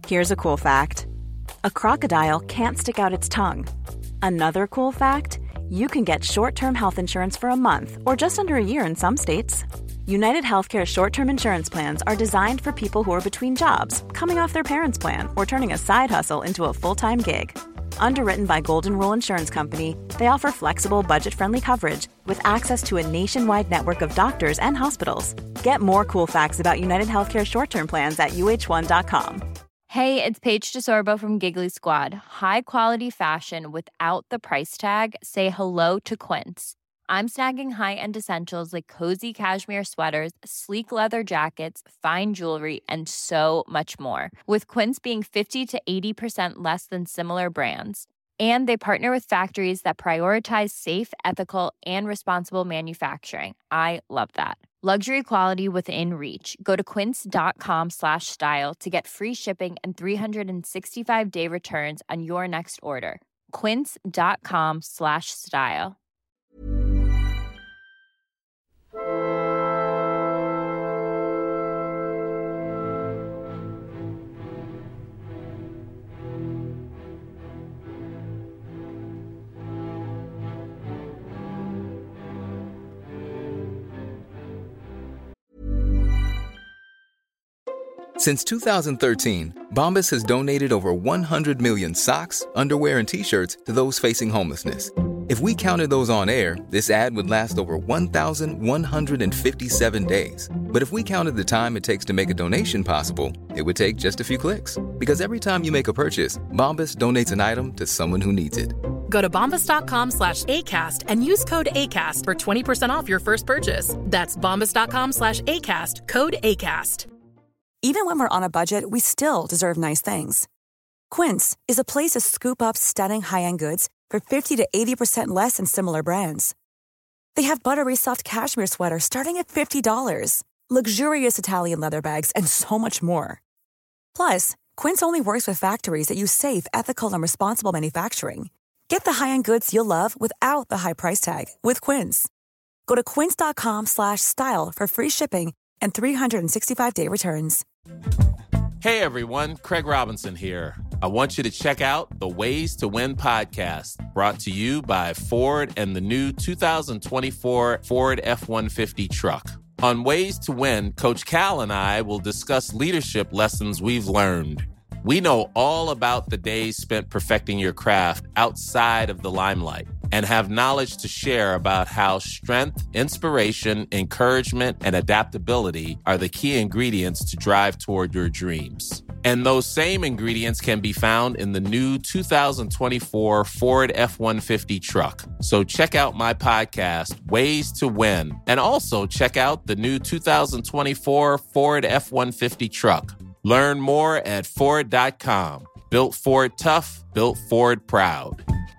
Here's a cool fact. A crocodile can't stick out its tongue. Another cool fact, you can get short-term health insurance for a month or just under a year in some states. United Healthcare short-term insurance plans are designed for people who are between jobs, coming off their parents' plan, or turning a side hustle into a full-time gig. Underwritten by Golden Rule Insurance Company, they offer flexible, budget-friendly coverage with access to a nationwide network of doctors and hospitals. Get more cool facts about United Healthcare short-term plans at uh1.com. Hey, it's Paige DeSorbo from Giggly Squad. High quality fashion without the price tag. Say hello to Quince. I'm snagging high-end essentials like cozy cashmere sweaters, sleek leather jackets, fine jewelry, and so much more. With Quince being 50 to 80% less than similar brands. And they partner with factories that prioritize safe, ethical, and responsible manufacturing. I love that. Luxury quality within reach. Go to quince.com/style to get free shipping and 365-day returns on your next order. Quince.com/style. Since 2013, Bombas has donated over 100 million socks, underwear, and T-shirts to those facing homelessness. If we counted those on air, this ad would last over 1,157 days. But if we counted the time it takes to make a donation possible, it would take just a few clicks. Because every time you make a purchase, Bombas donates an item to someone who needs it. Go to bombas.com/ACAST and use code ACAST for 20% off your first purchase. That's bombas.com/ACAST, code ACAST. Even when we're on a budget, we still deserve nice things. Quince is a place to scoop up stunning high-end goods for 50 to 80% less than similar brands. They have buttery soft cashmere sweaters starting at $50, luxurious Italian leather bags, and so much more. Plus, Quince only works with factories that use safe, ethical, and responsible manufacturing. Get the high-end goods you'll love without the high price tag with Quince. Go to quince.com/style for free shipping and 365-day returns. Hey everyone, Craig Robinson here. I want you to check out the Ways to Win podcast, brought to you by Ford and the new 2024 Ford F-150 truck. On Ways to Win, Coach Cal and I will discuss leadership lessons we've learned. We know all about the days spent perfecting your craft outside of the limelight and have knowledge to share about how strength, inspiration, encouragement, and adaptability are the key ingredients to drive toward your dreams. And those same ingredients can be found in the new 2024 Ford F-150 truck. So check out my podcast, Ways to Win, and also check out the new 2024 Ford F-150 truck. Learn more at Ford.com. Built Ford tough, built Ford proud.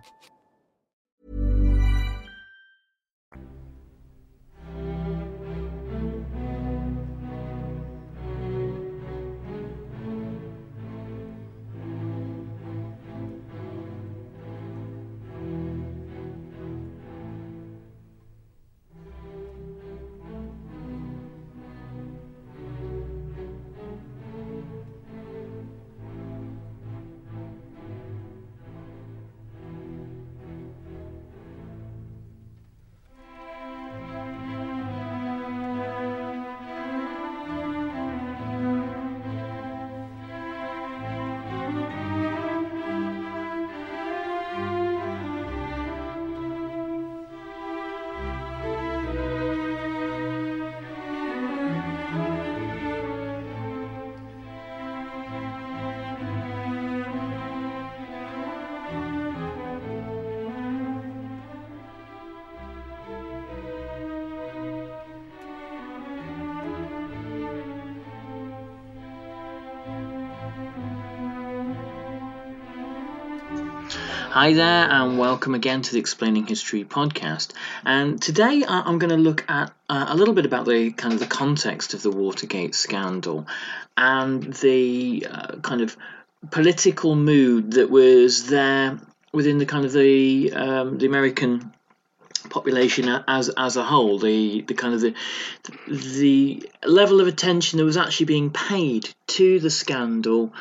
Hi there, and welcome again to the Explaining History podcast. And today I'm going to look at a little bit about the kind of the context of the Watergate scandal and the kind of political mood that was there within the kind of the American population as a whole. The kind of the level of attention that was actually being paid to the scandal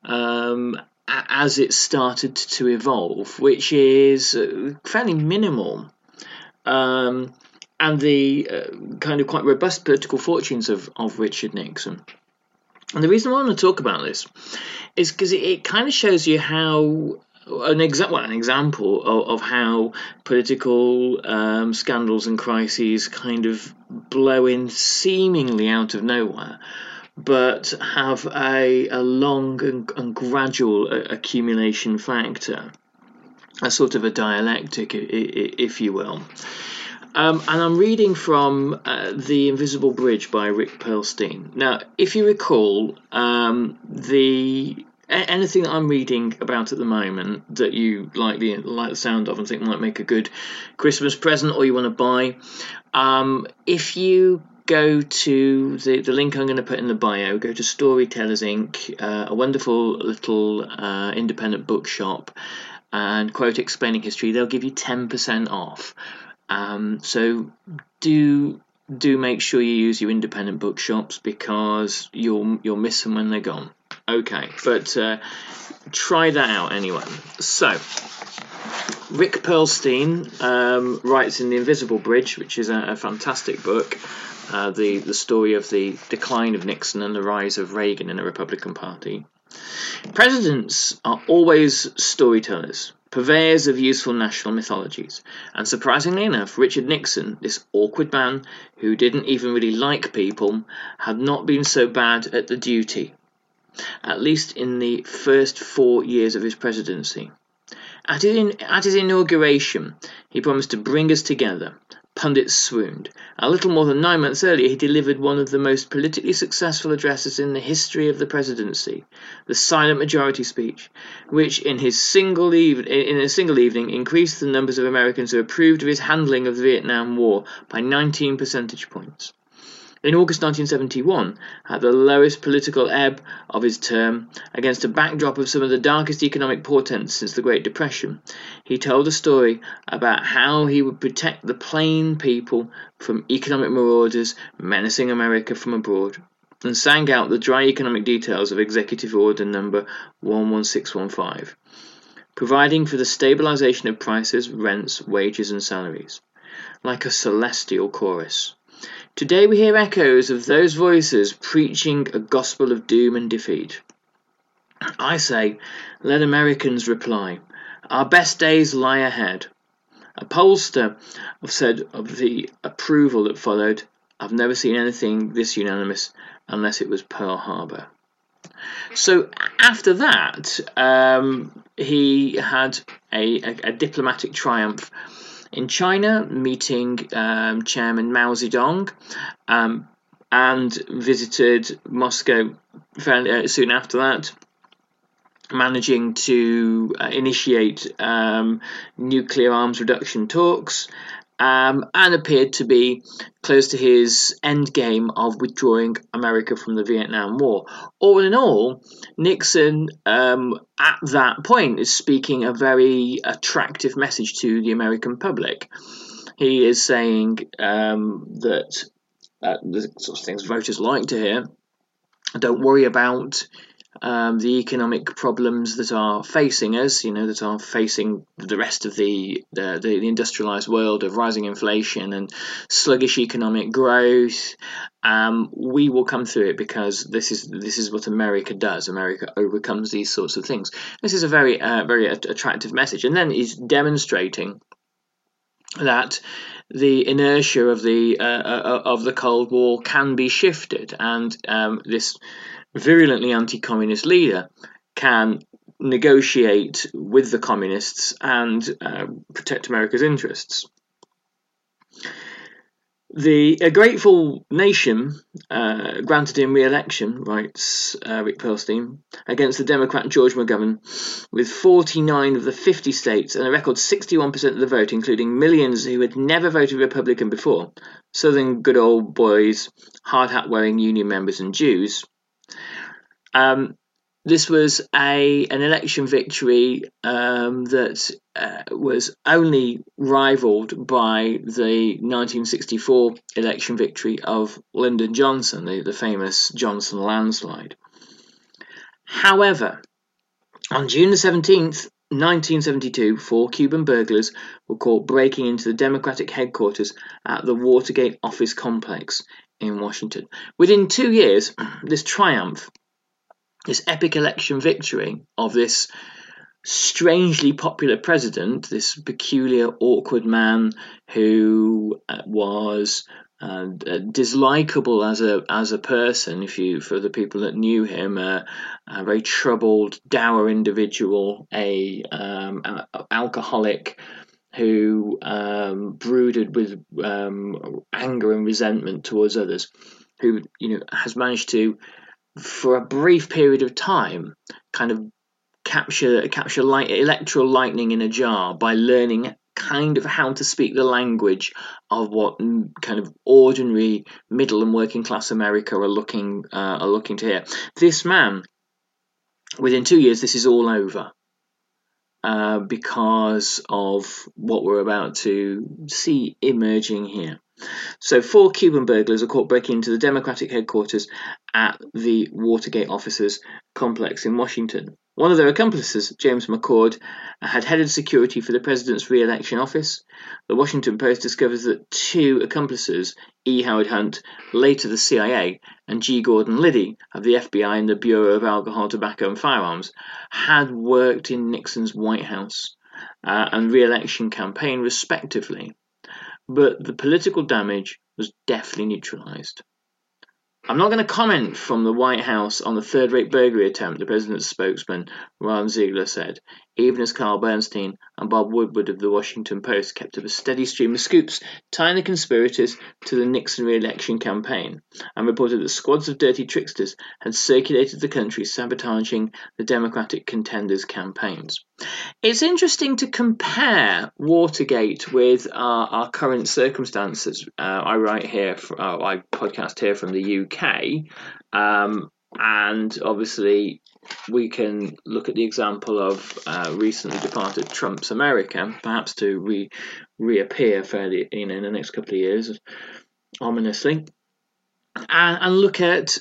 as it started to evolve, which is fairly minimal, and the kind of quite robust political fortunes of Richard Nixon. And the reason I want to talk about this is because it kind of shows you how an example of how political scandals and crises kind of blow in seemingly out of nowhere, but have a long and gradual accumulation factor, a sort of a dialectic, if you will. And I'm reading from The Invisible Bridge by Rick Perlstein. Now, if you recall, anything that I'm reading about at the moment that you like the sound of and think might make a good Christmas present or you want to buy, if you go to the link I'm going to put in the bio, go to Storytellers Inc., a wonderful little independent bookshop, and quote Explaining History, they'll give you 10% off. So do make sure you use your independent bookshops, because you'll miss them when they're gone. Okay, but try that out anyway. So Rick Perlstein writes in The Invisible Bridge, which is a fantastic book, the story of the decline of Nixon and the rise of Reagan in the Republican Party. Presidents are always storytellers, purveyors of useful national mythologies, and surprisingly enough, Richard Nixon, this awkward man who didn't even really like people, had not been so bad at the duty, at least in the first 4 years of his presidency. At his inauguration, he promised to bring us together. Pundits swooned. A little more than 9 months earlier, he delivered one of the most politically successful addresses in the history of the presidency, the Silent Majority Speech, which in a single evening increased the numbers of Americans who approved of his handling of the Vietnam War by 19 percentage points. In August 1971, at the lowest political ebb of his term, against a backdrop of some of the darkest economic portents since the Great Depression, he told a story about how he would protect the plain people from economic marauders menacing America from abroad, and sang out the dry economic details of Executive Order Number 11615, providing for the stabilization of prices, rents, wages, and salaries, like a celestial chorus. Today we hear echoes of those voices preaching a gospel of doom and defeat. I say, let Americans reply, our best days lie ahead. A pollster said of the approval that followed, I've never seen anything this unanimous unless it was Pearl Harbor. So after that, he had a diplomatic triumph in China, meeting Chairman Mao Zedong, and visited Moscow fairly soon after that, managing to initiate nuclear arms reduction talks, and appeared to be close to his end game of withdrawing America from the Vietnam War. All in all, Nixon at that point is speaking a very attractive message to the American public. He is saying that the sort of things voters like to hear. Don't worry about the economic problems that are facing us, that are facing the rest of the industrialized world, of rising inflation and sluggish economic growth. We will come through it, because this is what America does. America overcomes these sorts of things. This is a very attractive message, and then he's demonstrating that the inertia of the Cold War can be shifted, and this virulently anti-communist leader can negotiate with the communists and protect America's interests. A grateful nation granted him re-election, writes Rick Perlstein, against the Democrat George McGovern, with 49 of the 50 states and a record 61% of the vote, including millions who had never voted Republican before, Southern good old boys, hard hat wearing union members and Jews. This was an election victory that was only rivaled by the 1964 election victory of Lyndon Johnson, the famous Johnson landslide. However, On June the 17th, 1972, 4 Cuban burglars were caught breaking into the Democratic headquarters at the Watergate office complex in Washington. Within 2 years, this triumph, this epic election victory of this strangely popular president, this peculiar, awkward man who was dislikable as a person, for the people that knew him, a very troubled, dour individual, alcoholic who brooded with anger and resentment towards others, who has managed to, for a brief period of time, kind of capture electoral lightning in a jar by learning kind of how to speak the language of what kind of ordinary middle and working class America are looking to hear. This man, within 2 years, this is all over because of what we're about to see emerging here. So 4 Cuban burglars are caught breaking into the Democratic headquarters at the Watergate officers complex in Washington. One of their accomplices, James McCord, had headed security for the president's re-election office. The Washington Post discovers that 2 accomplices, E. Howard Hunt, later the CIA, and G. Gordon Liddy of the FBI and the Bureau of Alcohol, Tobacco and Firearms, had worked in Nixon's White House and re-election campaign respectively. But the political damage was definitely neutralised. I'm not going to comment from the White House on the third-rate burglary attempt, the president's spokesman, Ron Ziegler, said, even as Carl Bernstein and Bob Woodward of the Washington Post kept up a steady stream of scoops tying the conspirators to the Nixon re-election campaign, and reported that squads of dirty tricksters had circulated the country sabotaging the Democratic contenders' campaigns. It's interesting to compare Watergate with our current circumstances. I podcast here from the UK, and obviously we can look at the example of recently departed Trump's America, perhaps to reappear fairly in the next couple of years, ominously, and look at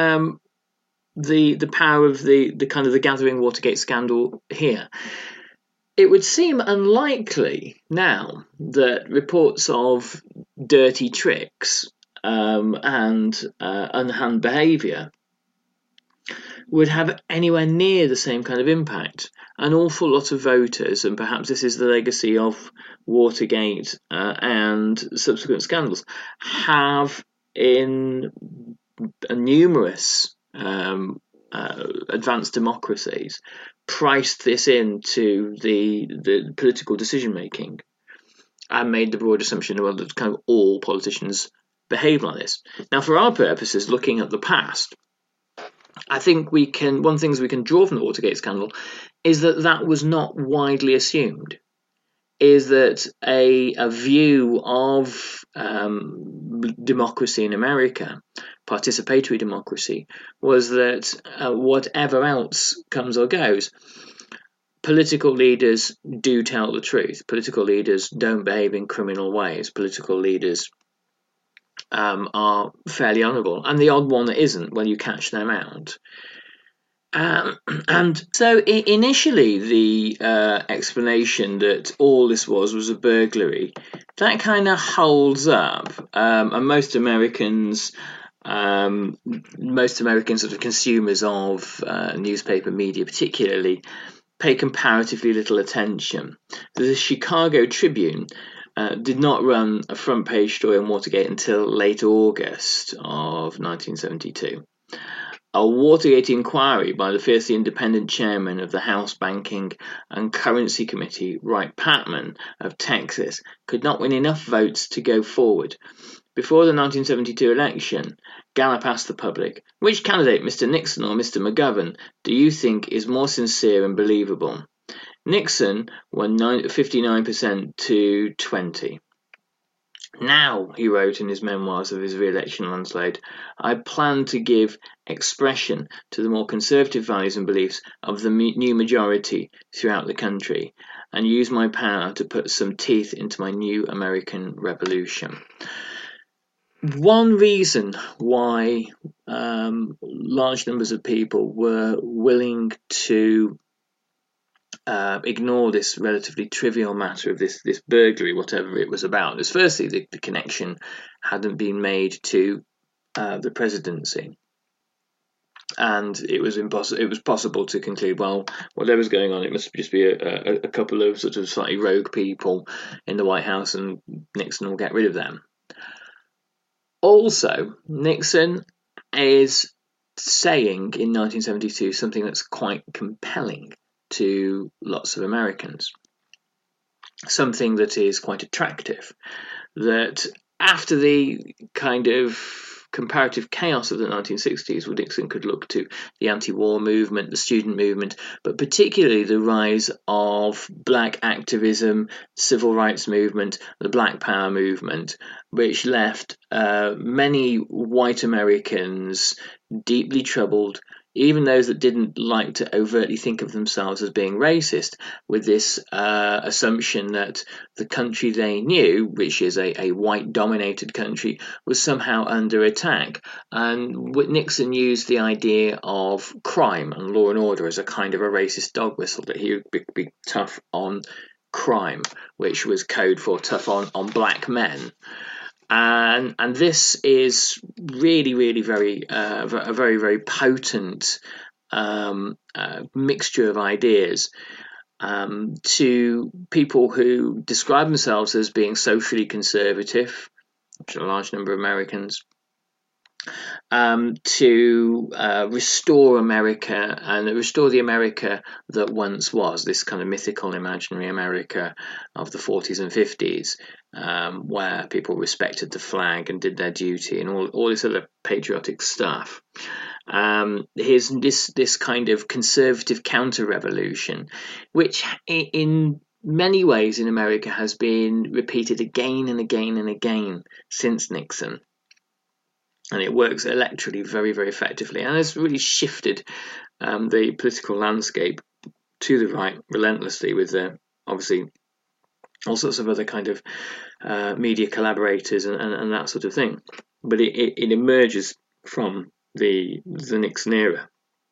the power of the kind of the gathering Watergate scandal here. It would seem unlikely now that reports of dirty tricks and unhand behaviour would have anywhere near the same kind of impact. An awful lot of voters, and perhaps this is the legacy of Watergate and subsequent scandals, have in numerous advanced democracies priced this into the political decision making and made the broad assumption that kind of all politicians behave like this. Now, for our purposes, looking at the past, I think one thing we can draw from the Watergate scandal is that was not widely assumed. Is that a view of democracy in America, participatory democracy, was that whatever else comes or goes, political leaders do tell the truth. Political leaders don't behave in criminal ways. Political leaders are fairly honourable, and the odd one that isn't, well, you catch them out. And so initially the explanation that all this was a burglary, that kind of holds up, and most Americans sort of consumers of newspaper media particularly pay comparatively little attention. The Chicago Tribune did not run a front page story on Watergate until late August of 1972. A Watergate inquiry by the fiercely independent chairman of the House Banking and Currency Committee, Wright Patman of Texas, could not win enough votes to go forward. Before the 1972 election, Gallup asked the public, which candidate, Mr. Nixon or Mr. McGovern, do you think is more sincere and believable? Nixon won 59% to 20%. Now, he wrote in his memoirs of his re-election landslide, I plan to give expression to the more conservative values and beliefs of the new majority throughout the country and use my power to put some teeth into my new American revolution. One reason why large numbers of people were willing to ignore this relatively trivial matter of this burglary, whatever it was about. Is firstly, the connection hadn't been made to the presidency. And it was possible to conclude, well, whatever's going on, it must just be a couple of sort of slightly rogue people in the White House, and Nixon will get rid of them. Also, Nixon is saying in 1972 something that's quite compelling to lots of Americans, something that is quite attractive, that after the kind of comparative chaos of the 1960s, where Nixon could look to the anti-war movement, the student movement, but particularly the rise of black activism, civil rights movement, the Black Power movement, which left many white Americans deeply troubled, even those that didn't like to overtly think of themselves as being racist, with this assumption that the country they knew, which is a white-dominated country, was somehow under attack. And Nixon used the idea of crime and law and order as a kind of a racist dog whistle, that he would be tough on crime, which was code for tough on black men. And this is really, really a very potent mixture of ideas to people who describe themselves as being socially conservative, which are a large number of Americans, to restore America and restore the America that once was, this kind of mythical, imaginary America of the 40s and 50s, where people respected the flag and did their duty and all this other patriotic stuff. Here's this kind of conservative counter-revolution, which in many ways in America has been repeated again and again and again since Nixon. And it works electorally very, very effectively, and has really shifted the political landscape to the right relentlessly, with obviously all sorts of other kind of media collaborators and that sort of thing. But it emerges from the Nixon era.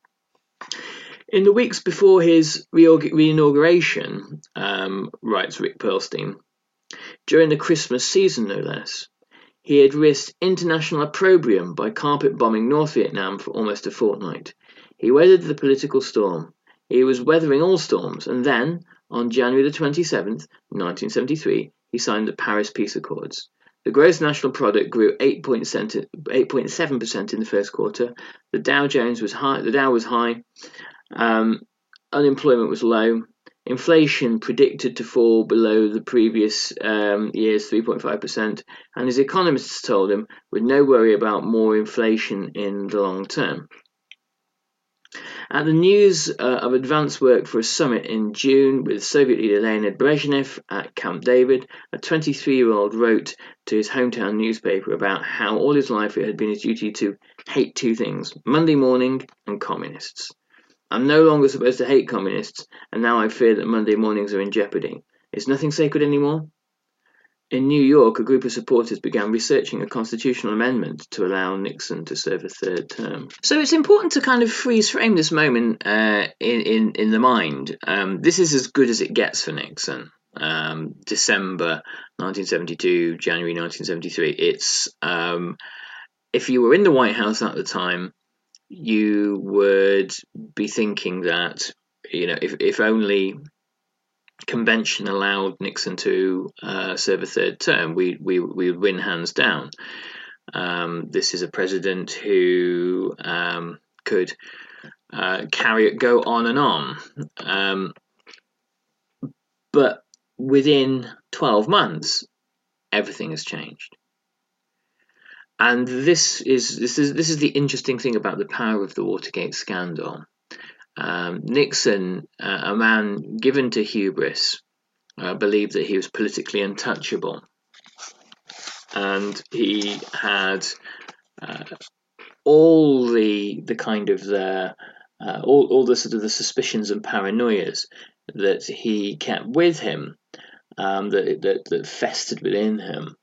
In the weeks before his re-inauguration, writes Rick Perlstein, during the Christmas season no less, he had risked international opprobrium by carpet bombing North Vietnam for almost a fortnight. He weathered the political storm. He was weathering all storms, and then, on January the 27th, 1973, he signed the Paris Peace Accords. The gross national product grew 8.7% in the first quarter. The Dow Jones was high. The Dow was high. Unemployment was low. Inflation predicted to fall below the previous year's 3.5%, and his economists told him would no worry about more inflation in the long term. At the news of advance work for a summit in June with Soviet leader Leonid Brezhnev at Camp David, a 23-year-old wrote to his hometown newspaper about how all his life it had been his duty to hate two things: Monday morning and communists. I'm no longer supposed to hate communists, and now I fear that Monday mornings are in jeopardy. Is nothing sacred anymore? In New York, a group of supporters began researching a constitutional amendment to allow Nixon to serve a third term. So it's important to kind of freeze frame this moment in the mind. This is as good as it gets for Nixon. December 1972, January 1973. It's if you were in the White House at the time, you would be thinking that, if only convention allowed Nixon to serve a third term, we would win hands down. This is a president who could go on and on. But within 12 months, everything has changed. And this is the interesting thing about the power of the Watergate scandal. Nixon, a man given to hubris, believed that he was politically untouchable, and he had all the kind of all the sort of the suspicions and paranoias that he kept with him, that festered within him.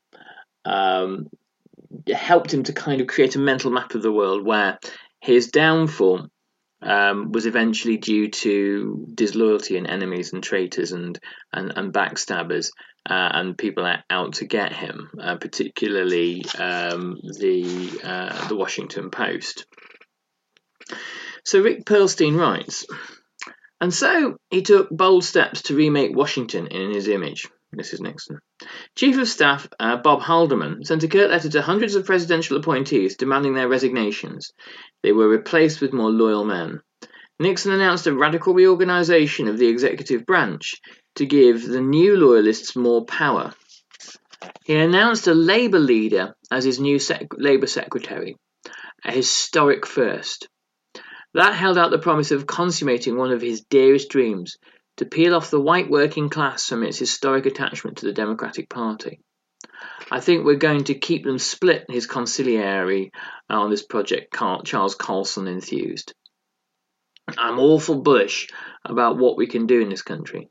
Helped him to kind of create a mental map of the world where his downfall was eventually due to disloyalty and enemies and traitors and backstabbers and people out to get him, particularly the Washington Post. So Rick Perlstein writes, and so he took bold steps to remake Washington in his image. This is Nixon. Chief of Staff Bob Haldeman sent a curt letter to hundreds of presidential appointees demanding their resignations. They were replaced with more loyal men. Nixon announced a radical reorganization of the executive branch to give the new loyalists more power. He announced a Labour leader as his new Labour secretary, a historic first. That held out the promise of consummating one of his dearest dreams, to peel off the white working class from its historic attachment to the Democratic Party. I think we're going to keep them split, his consigliere on this project, Charles Colson, enthused. I'm awful bullish about what we can do in this country.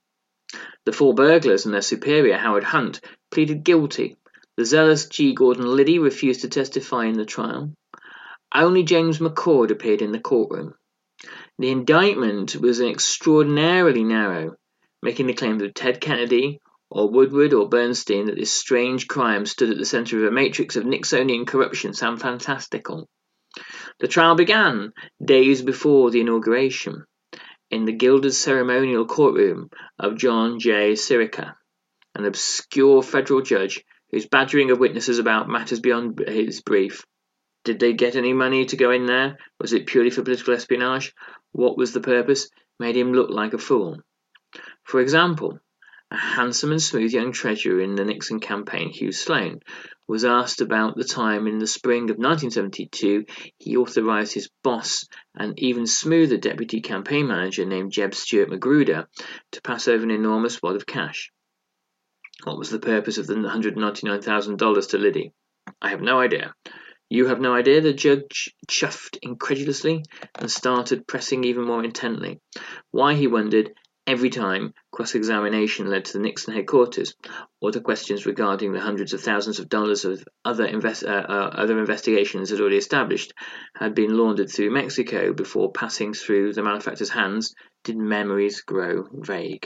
The four burglars and their superior, Howard Hunt, pleaded guilty. The zealous G. Gordon Liddy refused to testify in the trial. Only James McCord appeared in the courtroom. The indictment was extraordinarily narrow, making the claims of Ted Kennedy or Woodward or Bernstein that this strange crime stood at the centre of a matrix of Nixonian corruption sound fantastical. The trial began days before the inauguration in the gilded ceremonial courtroom of John J. Sirica, an obscure federal judge whose badgering of witnesses about matters beyond his brief. Did they get any money to go in there? Was it purely for political espionage? What was the purpose? Made him look like a fool. For example, a handsome and smooth young treasurer in the Nixon campaign, Hugh Sloan, was asked about the time in the spring of 1972 he authorised his boss and even smoother deputy campaign manager named Jeb Stuart Magruder to pass over an enormous wad of cash. What was the purpose of the $199,000 to Liddy? I have no idea. You have no idea? The judge chuffed incredulously and started pressing even more intently. Why, he wondered, every time cross-examination led to the Nixon headquarters, or to questions regarding the hundreds of thousands of dollars of other investigations had already established had been laundered through Mexico before passing through the malefactor's hands, did memories grow vague.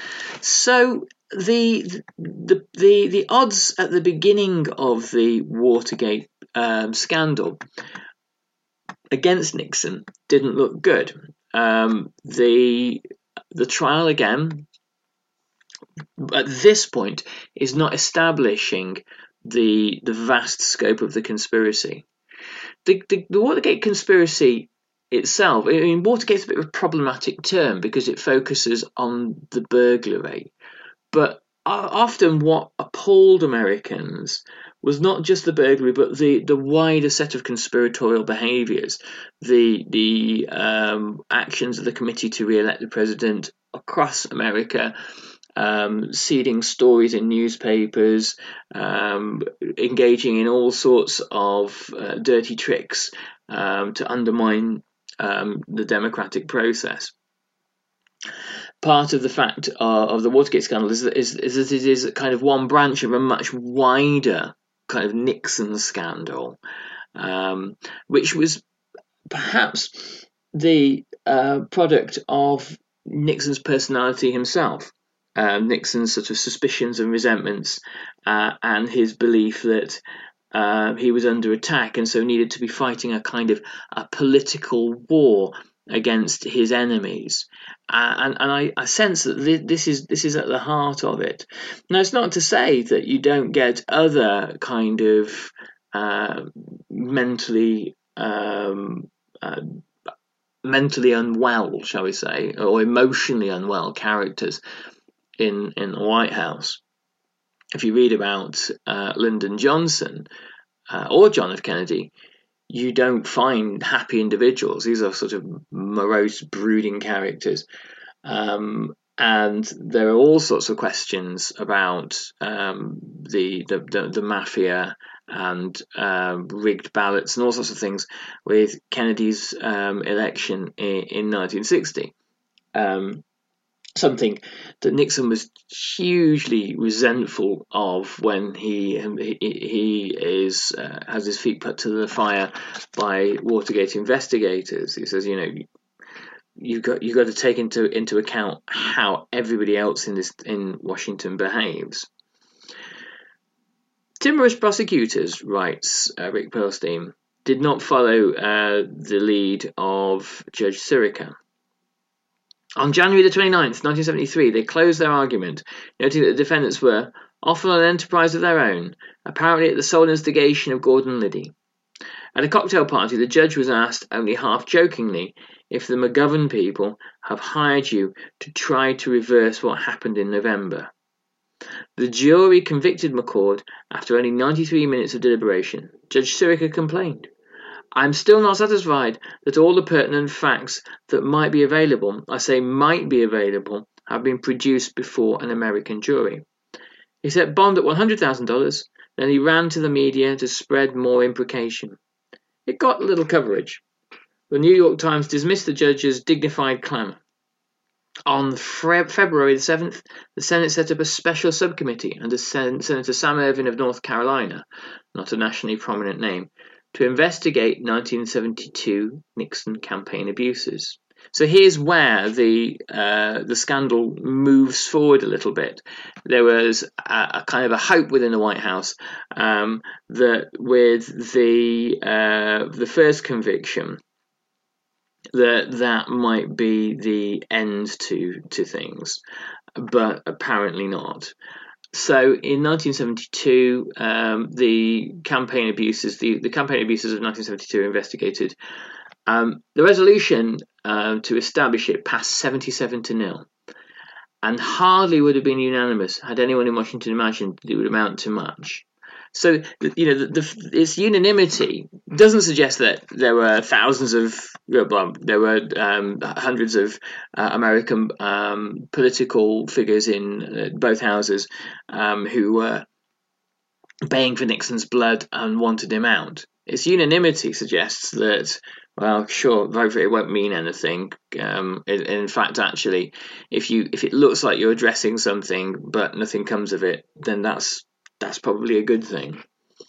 So the odds at the beginning of the Watergate scandal against Nixon didn't look good. The trial, again, at this point, is not establishing the vast scope of the conspiracy. The Watergate conspiracy itself, I mean, Watergate's a bit of a problematic term because it focuses on the burglary, but often what appalled Americans was not just the burglary, but the wider set of conspiratorial behaviours, the actions of the committee to re-elect the president across America, seeding stories in newspapers, engaging in all sorts of dirty tricks to undermine the democratic process. Part of the fact of the Watergate scandal is that it is kind of one branch of a much wider kind of Nixon scandal, which was perhaps the product of Nixon's personality himself, Nixon's sort of suspicions and resentments, and his belief that he was under attack and so needed to be fighting a kind of a political war against his enemies, and I sense that this is at the heart of it. Now, it's not to say that you don't get other kind of mentally unwell, shall we say, or emotionally unwell characters in the White House. If you read about Lyndon Johnson or John F. Kennedy, you don't find happy individuals. These are sort of morose, brooding characters. And there are all sorts of questions about the mafia and rigged ballots and all sorts of things with Kennedy's election in 1960. Something that Nixon was hugely resentful of when he has his feet put to the fire by Watergate investigators. He says, you've got to take into account how everybody else in Washington behaves. Timorous prosecutors, writes Rick Perlstein, did not follow the lead of Judge Sirica. On January the 29th, 1973, they closed their argument, noting that the defendants were often on an enterprise of their own, apparently at the sole instigation of Gordon Liddy. At a cocktail party, the judge was asked, only half-jokingly, if the McGovern people have hired you to try to reverse what happened in November. The jury convicted McCord after only 93 minutes of deliberation. Judge Sirica complained, "I am still not satisfied that all the pertinent facts that might be available, I say might be available, have been produced before an American jury." He set bond at $100,000, then he ran to the media to spread more imprecation. It got little coverage. The New York Times dismissed the judge's dignified clamour. On February the 7th, the Senate set up a special subcommittee under Senator Sam Ervin of North Carolina, not a nationally prominent name, to investigate 1972 Nixon campaign abuses. So here's where the scandal moves forward a little bit. There was a kind of a hope within the White House that with the first conviction, that might be the end to things, but apparently not. So in 1972, the campaign abuses of 1972 were investigated. The resolution to establish it passed 77-0, and hardly would have been unanimous had anyone in Washington imagined it would amount to much. So, its unanimity doesn't suggest that there were hundreds of American political figures in both houses who were baying for Nixon's blood and wanted him out. Its unanimity suggests that, well, sure, vote for it won't mean anything. In fact, actually, if it looks like you're addressing something but nothing comes of it, then that's probably a good thing.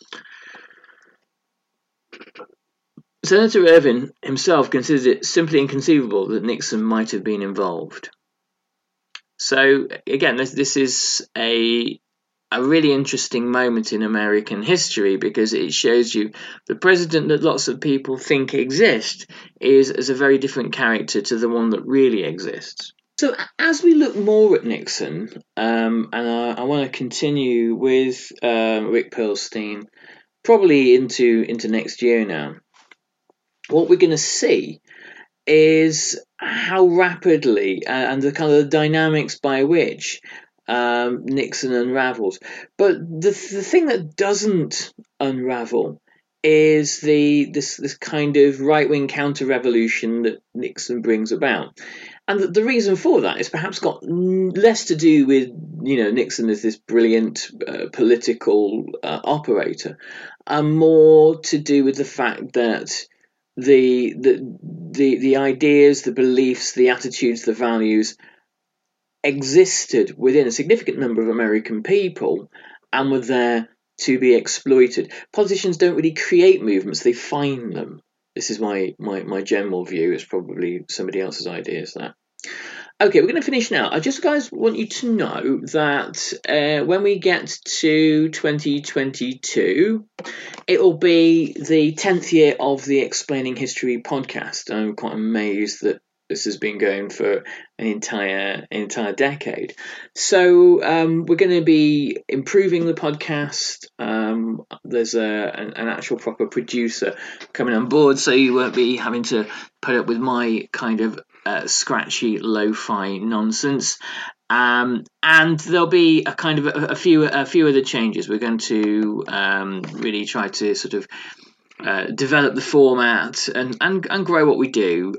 Senator Ervin himself considers it simply inconceivable that Nixon might have been involved. So again, this is a really interesting moment in American history, because it shows you the president that lots of people think exists is a very different character to the one that really exists. So as we look more at Nixon, and I want to continue with Rick Perlstein probably into next year now, what we're going to see is how rapidly and the kind of the dynamics by which Nixon unravels. But the thing that doesn't unravel is this kind of right-wing counter-revolution that Nixon brings about. And the reason for that is perhaps got less to do with, Nixon as this brilliant political operator, and more to do with the fact that the ideas, the beliefs, the attitudes, the values existed within a significant number of American people and were there to be exploited. Politicians don't really create movements, they find them. This is my general view. It's probably somebody else's ideas, that. Okay, we're going to finish now. I just, guys, want you to know that when we get to 2022, it will be the 10th year of the Explaining History podcast. I'm quite amazed that this has been going for an entire decade. So we're going to be improving the podcast. There's an actual proper producer coming on board, so you won't be having to put up with my kind of scratchy lo-fi nonsense. And there'll be a kind of a few other changes. We're going to really try to sort of develop the format and grow what we do.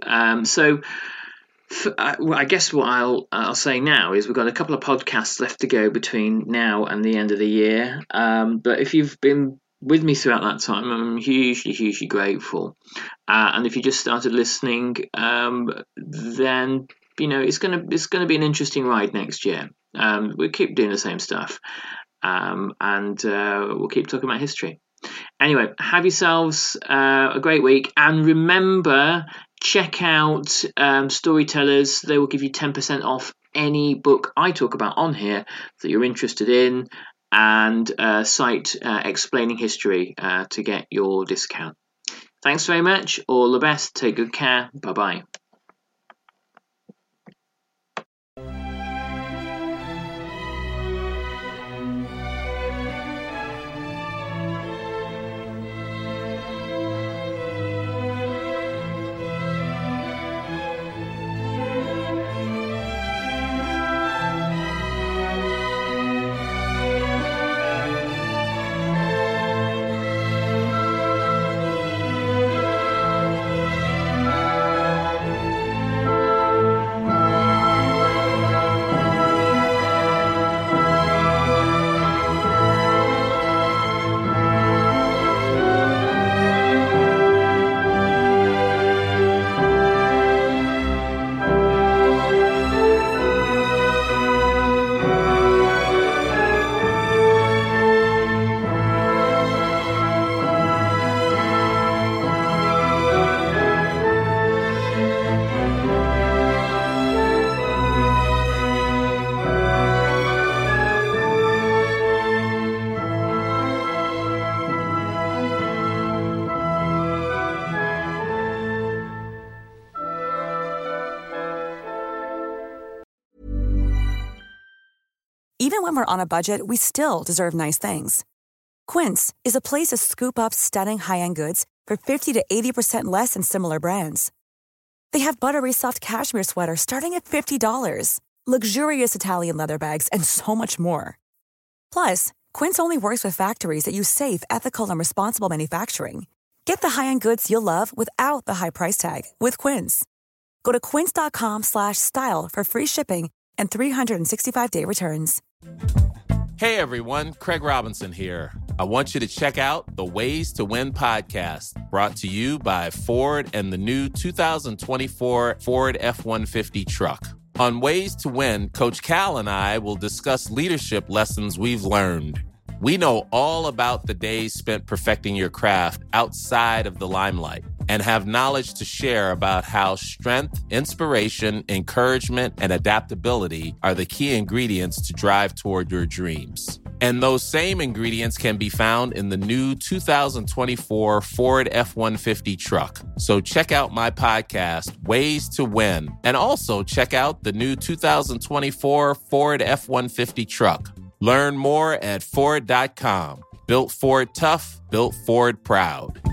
I guess what I'll say now is we've got a couple of podcasts left to go between now and the end of the year. But if you've been with me throughout that time, I'm hugely grateful. And if you just started listening, then it's gonna be an interesting ride next year. We'll keep doing the same stuff, and we'll keep talking about history. Anyway, have yourselves a great week, and remember, check out Storytellers. They will give you 10% off any book I talk about on here that you're interested in, and cite Explaining History to get your discount. Thanks very much. All the best. Take good care. Bye-bye. Even when we're on a budget, we still deserve nice things. Quince is a place to scoop up stunning high-end goods for 50 to 80% less than similar brands. They have buttery soft cashmere sweaters starting at $50, luxurious Italian leather bags, and so much more. Plus, Quince only works with factories that use safe, ethical, and responsible manufacturing. Get the high-end goods you'll love without the high price tag with Quince. Go to quince.com/style for free shipping and 365-day returns. Hey everyone, Craig Robinson here. I want you to check out the Ways to Win podcast, brought to you by Ford and the new 2024 Ford F-150 truck. On Ways to Win, Coach Cal and I will discuss leadership lessons we've learned. We know all about the days spent perfecting your craft outside of the limelight, and have knowledge to share about how strength, inspiration, encouragement, and adaptability are the key ingredients to drive toward your dreams. And those same ingredients can be found in the new 2024 Ford F-150 truck. So check out my podcast, Ways to Win, and also check out the new 2024 Ford F-150 truck. Learn more at Ford.com. Built Ford tough, built Ford proud.